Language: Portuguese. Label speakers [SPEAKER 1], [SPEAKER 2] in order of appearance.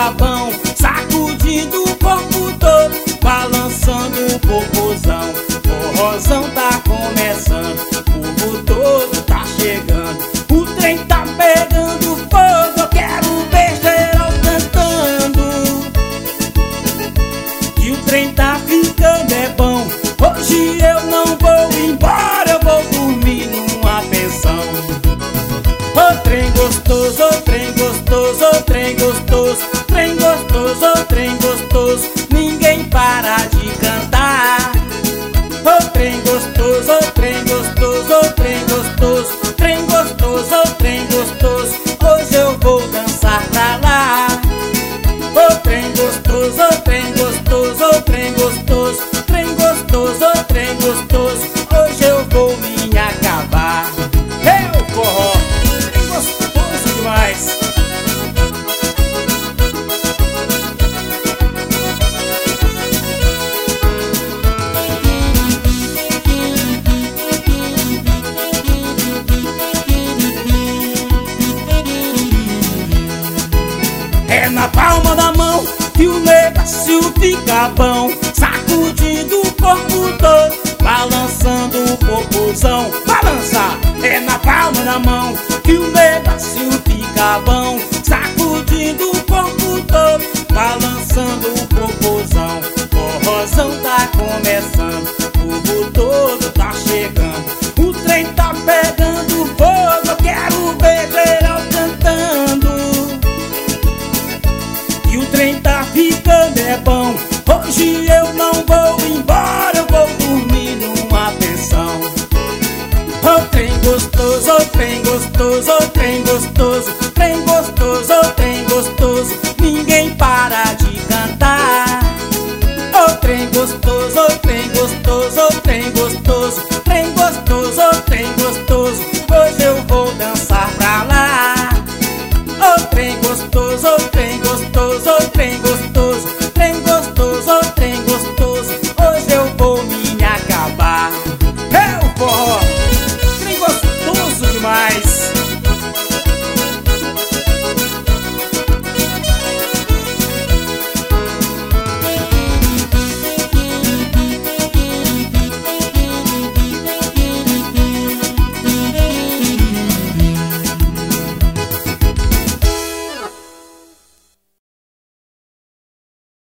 [SPEAKER 1] fica bom, sacudindo o corpo todo, balançando o popozão. Forrozão tá começando, o povo todo tá chegando, o trem tá pegando fogo, eu quero ver geral cantando. E o trem tá ficando é bom, hoje eu não vou embora, eu vou dormir numa pensão. Ô trem gostoso, ô trem gostoso, ô trem gostoso, trem gostoso, ô trem gostoso, ninguém para de cantar. Ô trem gostoso, ô trem gostoso, ô trem gostoso, trem gostoso, ô trem gostoso, hoje eu vou dançar pra lá. Ô trem gostoso, ô trem gostoso, ô trem gostoso, trem gostoso, ô trem gostoso, hoje eu vou me acabar. Eu forró, trem gostoso demais. É na palma da mão que o negócio fica bom, sacudindo o corpo todo, balançando o popozão. Balança! É na palma da mão que o negócio fica bom, sacudindo o corpo todo, balançando o popozão. Forrozão tá começando, o povo todo tá chegando, o trem tá pegando fogo, eu quero ver geral cantando. E o trem tá ficando é bom, hoje eu não vou embora, eu vou dormir numa pensão. Ô trem gostoso, ô trem gostoso, ô trem gostoso,